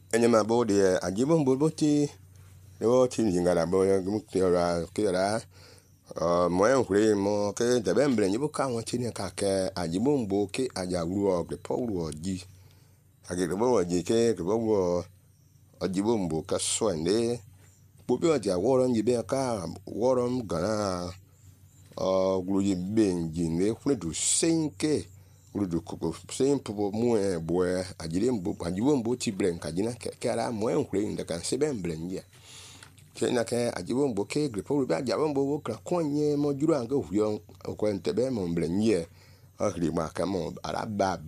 enyema bo de ajibo mboboti yo tinjingala bo mukira kira mo nkure mo ke de bembre nyibu ka won chini ka ke ajibo mbo ke ajawuru o pe powuru oji age bo oji ke bo ajibo mbo ka so ende bobi oji aworo nyibe ka woro mgana gluji benji ne kunedu senke gludu kuko sempo mu boe ajibo mbo ti bren ka jina ke ara mo nkure nda kan se bembre nje ke na ke ajibo mbo ke gripo bi ajibo mbo kra konye mo juru anga huyo ko ntebe mo mbre nje ahri ma ka mo ara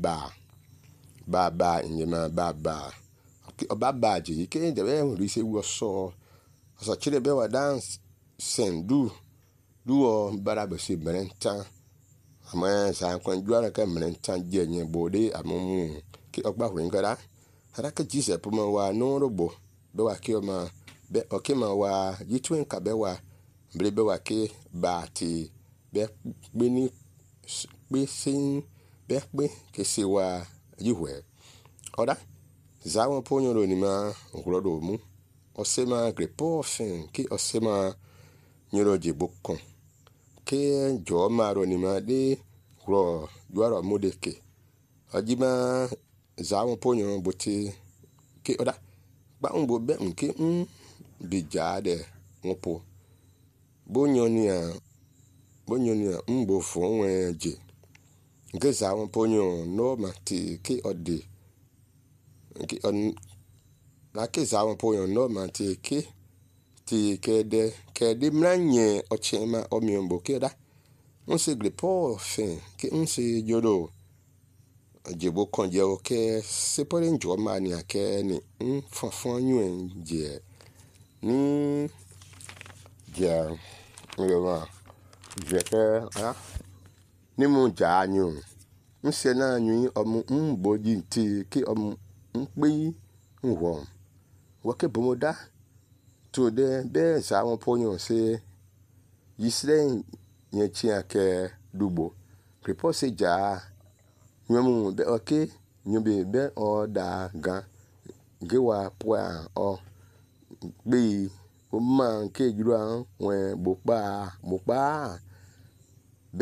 baba nyema baba ji ke de be ri se wo so chire be wa dance sendu duo baraba se berenta ama sa kwan juara ka berenta je nye bode amumu ki ogba hwen gara ara ka jise puma wa no robo be wa ki o ma be o ki ma wa jitwen ka be wa bre be wa ki ba ti be gbe ni pe sin be pe ke se wa yihwe oda zawo ponyo lo ni ma nkuro mu o se ma grepo fin ki o se ma nyoro je bokon ke jo maro ni ma de ro juaro modeke ajima zawo ponyo boti ke oda ba ngbo be nke bija de ngopo bonyo ni mbo fo nwe je nke zawo ponyo no mati ke odi nke on na ke zawo ponyo no mati ke ti kede mranye ochema omiombo keda nse gripo fin ke nse jodo jebo konje o ke sepore njo mani ake ni fonfon yuen je ni je ngewa je ke ni mu ja anyu nse na anyu omu mboji ti ke omu npe nwo wo ke bomoda to de be sa won ponyo se yisre nye chi ake dubo prepo se ja nyomu be oke nyobe be o da gan gewa poa o gbe o ma ke juru an wen bopa be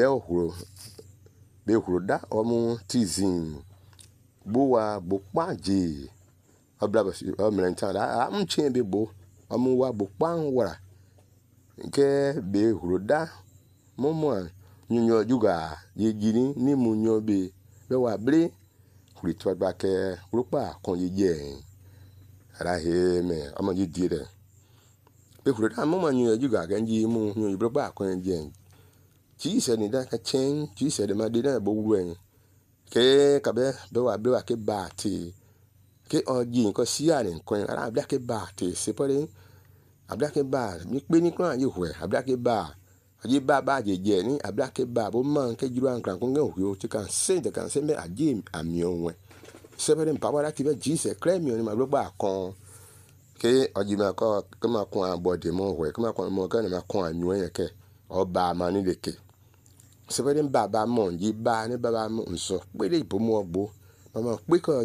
ohuro da omu tizin bowa bopa je oblaba o mrenta da amche be bo omu wa bokpan wara nke be huroda momo nyunyo juga yejini ni munyo be wa bre huritwa gba ke rupa kon yeje ara he me omo yidire be huroda momo nyunyo juga ganji mu nyunyo rupa kon yeje ji se ni da ka chen ji se de ma de na bo wuen ke ka be wa bre wa ke ba ti ke oji nko sia ni kon ara bla ke ba ti se pore ablake ba mi pe ni kan yihwe ablake ba aji ba je ni ablake ba bo man ke juru an kan ko nge huyo ti kan se de kan se me aji amionwe se be npa wala ti be ji se kremi ni ma lo ba kon ke oji ma ko ke ma kon abode mo hwe ke ma kon mo kan ma kon anyu yen ke o ba ma ni leke se be ba mo ji ba ni ba mo nso pe le bo mo gbo mama pe ko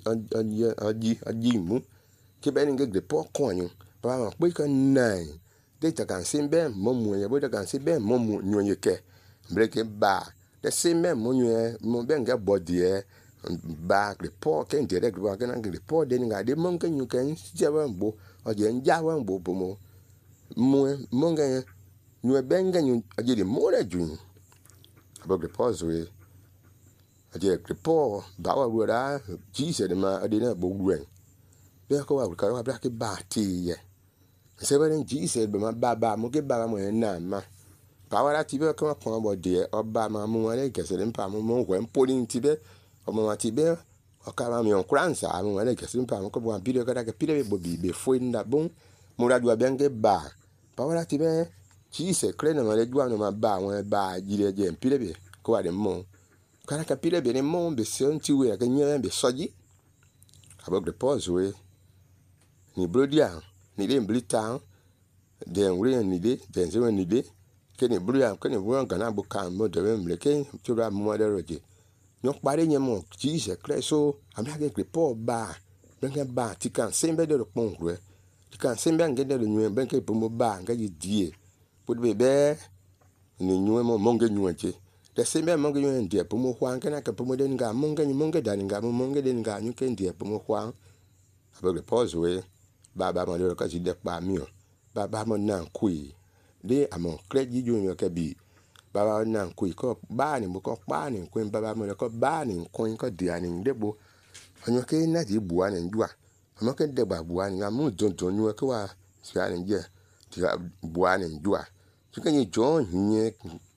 aji mu ke be ni nge po kon yin ba pe kan nai de ta kan simbe momu ye bo ta kan simbe momu nyoye ke breke ba de simbe monye mo ben ga bodie ba report ken direct ba kan report de nga de mon kan you kan jaba mbo o je njawa mbo bomo mo nga nyu ben ga nyu aje de mo la jun abo report we aje report ba wa wura ji se de ma ade na bo wura be ko wa ka wa bla ke ba ti ye seberen ji se be ma baba mo ke baba mo na ma pawara ti be ko kon bo de oba ma mu wale ke se mpa mo mo ko empoli ti be o mo ti be o ka ma mi on kransa mo wale ke se mpa mo ko bo video ka da ke pile bo bi be fo nda bon mo ra ju abenge ba pawara ti be ji se kre na ma le ju no ma ba won ba ji le je pile be ko wa de mo ka ka pile be ne mo be se nti we ka nye be soji abo de pause we ni brodia ni le mblita de nwe ni de nze ni de ke ni bru ya ke ni wo gan na bu kan mo de mble ke tura mo de roje no pare nye mo ji se kre so am ha ke report ba benke ba tikan sembe de pongwe tikan sembe ngede de nyu benke pomo ba ngaji die podbe be ni nyu mo monge nyu che de sembe monge nyu ndie pomo hwan kana ka pomo de nga monge dan nga monge de nga nyu ke ndie pomo hwan abegre pause we baba mo le ka ji de pa mi o baba mo na kui de amon kreji ju nyu ke bi baba na kui ko ba ni mo ko pa ni kuin baba mo le ko ba ni kuin ko dia ni ndebo anyo ke na di bua ni njua amo ke de ba bua ni amu don nyu ke wa sia ni je ti bua ni njua ti ke ni jo nye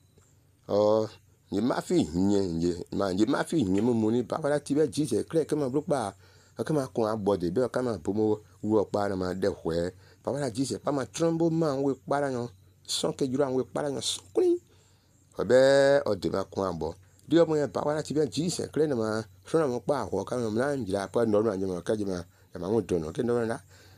o ni ma fi nye ma ni ma fi nye mo ni baba la ti be ji se kre ke ma bru pa ke ma kun abode be ka ma pomo wo pa na ma de hwe baba la ji se pa ma trombo ma we pa la no son ke jura we pa la no sukuni obe o de ma kun abo di omo ye baba la ti be ji se kre na ma so na mo pa ho ka mo na njira pa no na njema ka jema ma mo dono ke no na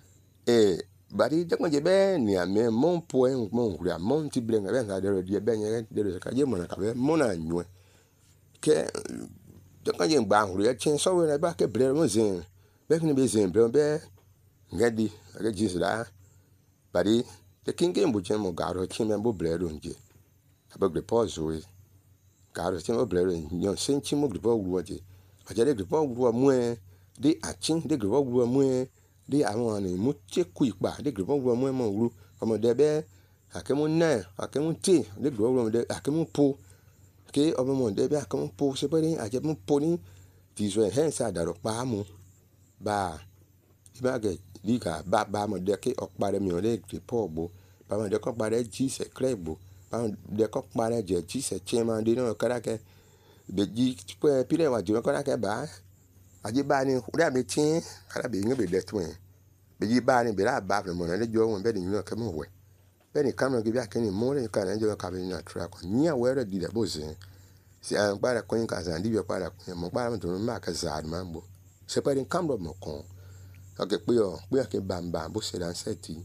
bari de ko je be ni ame mon po en mon huri mon ti blenga be nga de di be nye de ka je mo na ka be mo na nyu ke de ko je gba huri e chin so we na ba ke bre mo zin be ni be zin be ngadi ga ji sida bari de kinge mbu chen mo ga ro chin me bo bre ro nje abegre pause we ga ro chin mo bre ro nyo sen chin mo gre bo wu je ajale gre bo wu mu de achin de gre bo wu mu de àwọn ni mu che ku ipa de gre bo wu mu mo wu ọmọ de be akemu na akemu ti de gre bo wu de akemu po ke ọmọ mo de be akemu po se pe ni aje mu po ni ti so hen sa daro pa mu ba iba ge liga ba mo de ke opare mi o de gre po bo ba mo de ko pare ji se krebo ba mo de ko pare je ji se chema de no kara ke be ji pe pire wa jo kara ke ba aji ba ni ura be tin ara be nge be de tun be ji ba ni be ra ba mo na le jo won be ni no ke mo we be ni kam no ge bia ke ni mo le ka na jo ka be na tra ko nya we re di de bo zin si an pa ra ko yin ka san di be pa ra ko mo pa ra to ma ka za ma bo se pe ni kam do mo kon okay pe ke bamba bo se dan seti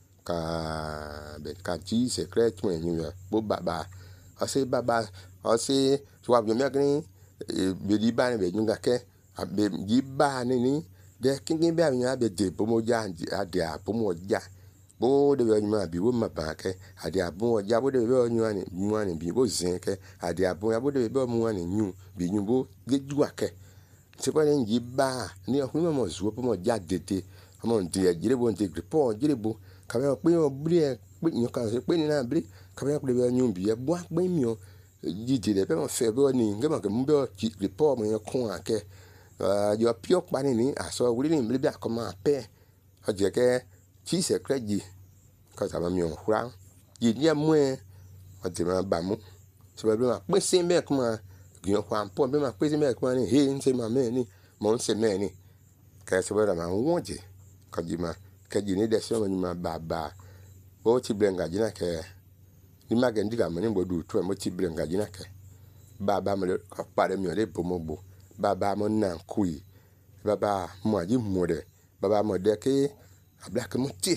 ka be ka ji secret tun ni yo bo baba o se baba o se so wa me gni be di ba ni be nyunga ke abe ji ba ni de kingi be anya be de bo mo ja ade a bo mo ja bo de be nyuma bi wo ma ba ke ade a bo mo ja bo de be nyuma ni mu ani bi bo zin ke ade a bo ya bo de be mu ani nyu bi nyu bo de ju ake se pa ni ji ba ni o kun mo zuo bo mo ja dede mo nde jire bo nde report jire bo ka be pe o bri e pe nyu ka se pe ni na bri ka be pe be nyu bi e bo pe mi o ji de be mo fe be ni nge mo ke mu be report mo kun ake yo pio pa ni aso wuri ni mbi akoma pe o je ke chi se kreji ka ta ma mi o hura yi ni amu e o ti ma ba mu so be ma pe sin be kuma gyan kwa po be ma pe sin be kuma ni he nse ma me ni mo nse me ni ka so be ma won je ka ji ma ke ji ni de so ni ma baba o ti blenga ji na ke ni ma ge ndiga mo ni bo du to mo ti blenga ji na ke baba mo le pa de mi o le bo mo bo baba mo na kui baba mo aji mo de baba mo de ke abla ke mo ti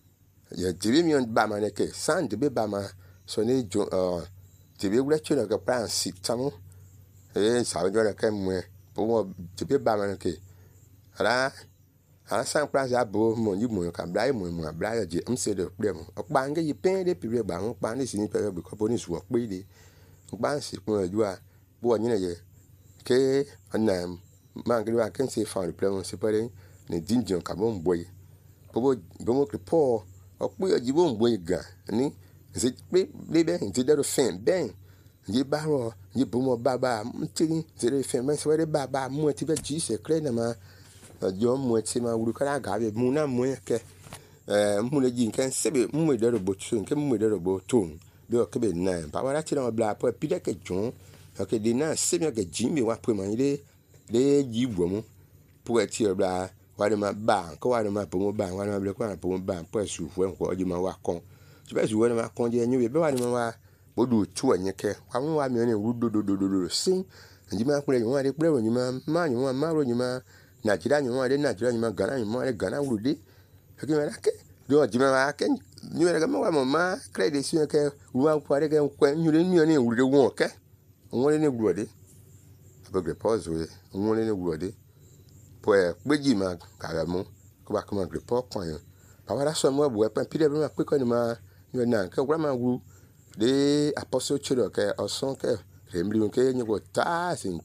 ye jibi mi on ba ma ne ke san de be ba ma so ni jo jibi wure chuno ke plan si tamu sa jo le ke mo bo mo jibi ba ma ne ke ala san plan za bo mo ni mo ka bla mo bla yo je mse de pre mo pa nge yi pen de pi ba mo pa ni si ni pe be ko bo ni su o pe de pa si mo ju a bo ni ne ye ke anam mangri can say found the problem separe ne dinjon ka bon boy bobo ke po o pe ji bon boy ga ni se pe lebe nti dero fen ben ye baro ye bomo baba mtiri zere fen ben se baba mo ti be ji se kre na ma jo mo ti ma wuru kara ga be mu na mo ke mu le ji kan sebe mu dero bo tun ke mu dero bo tun be o ke be na ba wa ti na bla po pi de ke jon okay de na sebe ke jimbe wa po ma ile le ji wo mu po ti bla wa de ma ba ko wa de ma po mo ba wa de ma ble ko na po mo ba po su fo en ko ji ma wa kon ti be su wo ma kon je nyu be wa de ma wa bo du tu anyi ke wa mi ni ru do sin nji ma kun le wa de pre ro nyi ma nyi ma ro nyi ma Nigeria nyi wa de Nigeria nyi ma Ghana nyi ma de Ghana ru de ke ma ke do ji ma ke nyu le ga ma wa ma credit si ke wa ko de ke ko nyu le nyu ni ru de won ke won le ni ru de abegre pause we won le ni ru de pues beji ma kalamu ko ba kuma gripo kon pa wala so mo bu e pen pide ma pe ko ni ma yo na ke gwa ma wu de apostle chiro ke oson ke remli ke ni go ta sin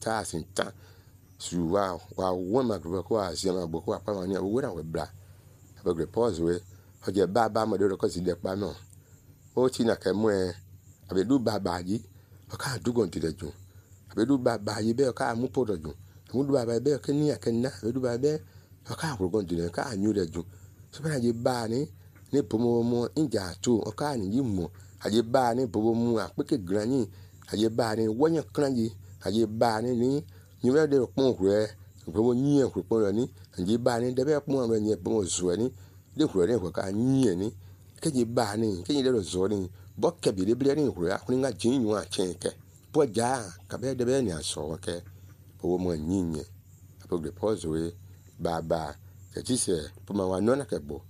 su wa wo ma gripo ko a se ma bo ko pa ma ni wo na we bla ba gripo we o je ba mo de ko si de pa no o ti na ke mo e abedu baba yi o ka du gon ti de ju abedu baba yi be o ka mu po do ju mu du baba be o ke ni akenna abedu baba be o ka ro gon ti de ka anyu de ju so ba je ba ni pomo mo inja tu o ka ni yi mo aje ba ni pomo mu apeke grani aje ba ni wonya kran yi aje ba ni we de pon re pomo yin ko pon ni aje ba ni de be pon re ni pomo zo ni de ko re ko ka yin ni ke je ba ni ke ni de zo ni bo ke bi de ble ni ko ya kun nga jin yu a chen ke bo ja ka be de be ni aso ke pomo mo yin ye apo de pose we baba ke ti se pomo wa no na ke bo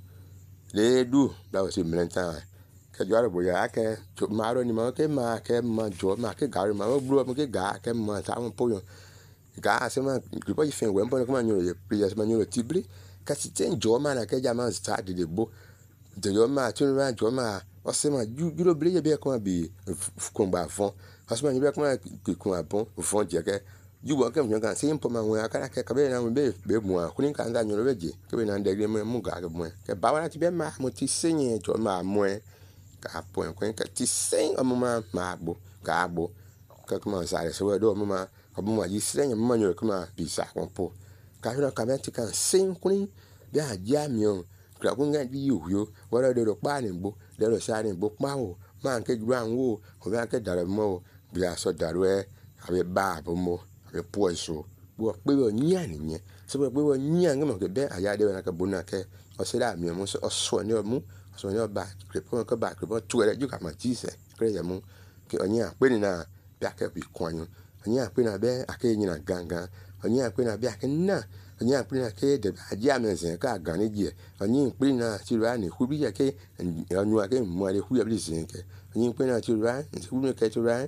le du da o si mlenta ke jo bo ya ke ma ro ni ma ke jo ma ke ga ri ma bro ma ke ga ke ma ta mo po yo ga se ma ki po fen we mpo ko ma nyo ye pri se ma nyo tibri ka si ten jo ma na ke ja ma sta de bo de yo ma tun ra jo ma o se ma ju lo ble ye be ko ma bi ko ba fon o se ma ni be ko ma ki ko abon fon je ke ju bo ke mo kan se mpo ma we aka ke ka be na be mu a kunin kan da nyo lo beje ke be na de gre mo ga ke mo ke ba wa ti be ma mo ti senye jo ma mo ka po en ko ke ti sen o mo ma bo ka bo ka ko ma sa so we do mo ma ko mo yi senye mo ma nyo ko ma bi sa ko po ka no ka be ti kan sen kunin be a ja mi o ka ko nga di yo wa do do pa ni bo de lo sa ni bo pa o ma ke ju an wo o ba ke dare mo bi a so dare e abe ba bo mo abe po so bo pe o nya ni yen so pe o nya ngam ke be aya de na ka bo na ke o se la mi mo so ni o mu so ni o ba ke po ko ba ke po tu ele ju ka ma ji se kre ya mu ke o nya pe ni na bi ake bi kwanu o nya pe na be ake yin na gangan o nya pe na bi ake na o nya pe na ke de aja me se ka gan ni je o nya pe na ti ra ni hu bi je ke o nu ake mo ale hu ya bi se ke o nya pe na ti ra hu ni ke ti ra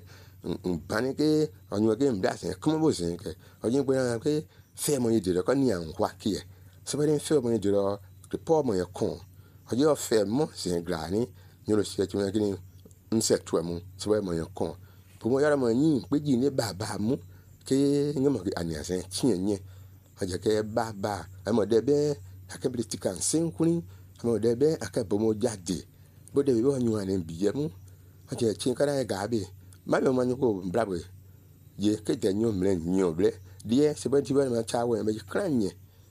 bani ke o nya ke mda se kuma bo se ke o nya pe na ke fe mo ni de ko ni an wa ke so be fe mo ni de ro ke po mo ye kon o yo fe mo se gra ni lo se ti mo ke ni nse tu mu so be mo ye kon po mo yara mo ni pe ji ni baba mu ke ngamo ke ani asen chien nye aje ke baba amo de be ake briti kan senkuni amo de be ake bomo jade bo de be onyu an biye mu aje chin kara ga be ma be mo nyu ko brabwe ye ke de nyu mle nyu ble die se be ti be ma cha we be kranye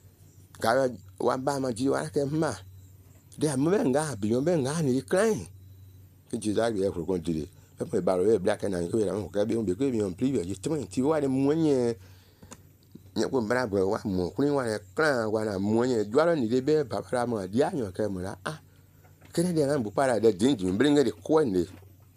ga wa ba ma ji wa ke ma de am be nga bi yo be nga ni kran ke ji za ge ko kon dire pe ba ro e black na ko ya mo ka be on be ko mi on prive ye ti wa de mo nye nye ko bra bro wa mo kuni wa ne kran wa na mo nye jwaro ni de be babara mo dia nyo ke mo la kene de na bu para de dingi bringe de ko ne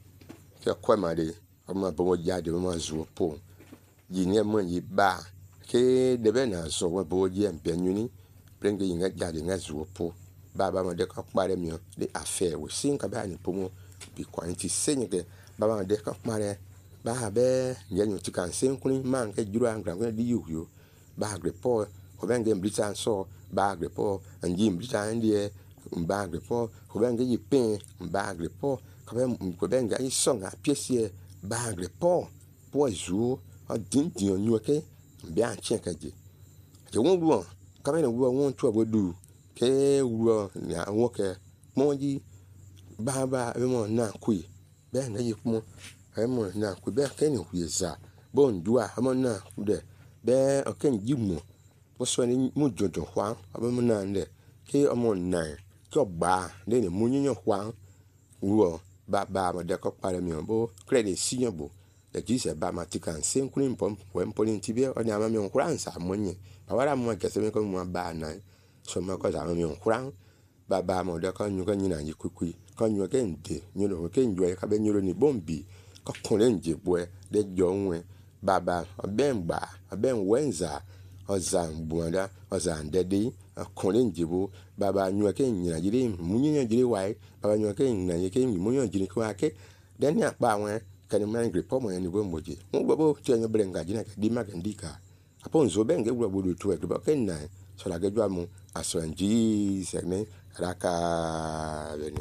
ke ko ma de o ma bo ja de mo zo po yi ne mo yi ba ke de be na so wo bo je mpe nyuni bringe yi nga ja de nga zo po baba mo de ko pare mi de affaire we sin ka ba ni po mo bi quantity senye ke baba mo de ko pare ba be nye nyu ti kan sen kuni man ke juro an gran di yu ba gre po ko ben ge britan so ba gre po anji britan die ba gre po ko ben ge yipin ba gre po ko ben ge so nga piesie ba gre po zu o din nyu ke bi an chen ka je won wu ka ben wu won tu abodu ke wu na won ke mo ji ba be mo na kui ben ge yipo mo na ku be ke ni hueza bon dua mo na ku de be o ken jimu bo so ni mu jojo hwa abo mo na nde ke o mo na ko ba de ni mu nyo hwa wo ba mo de ko pare mi bo credit sinyo bo de ji se ba matikan sen kun pom pom polin tibie o ni ama mi nkran sa mo nye ba wara mo ke se mi ko mo ba na so mo ko za mi nkran ba mo de ko nyu ko nyina yi kukui ko nyu ke nde nyu lo ke nyu ka be nyu lo ni bombi ko kunle nje bwe de jonwe baba obemba obem wenza ozambuanda ozandedi kunle nje bo baba nyu ke nyina jiri munyo jiri wai baba nyu ke nyina ye ke munyo jiri ko ake den ya pa wen kan man gre po mo ni bo moje mo bo ti enyo brenga jina ke di ma ke ndika apo nzo benge gro bo do to e ba ke na so la gejo amu aso in Jesus name raka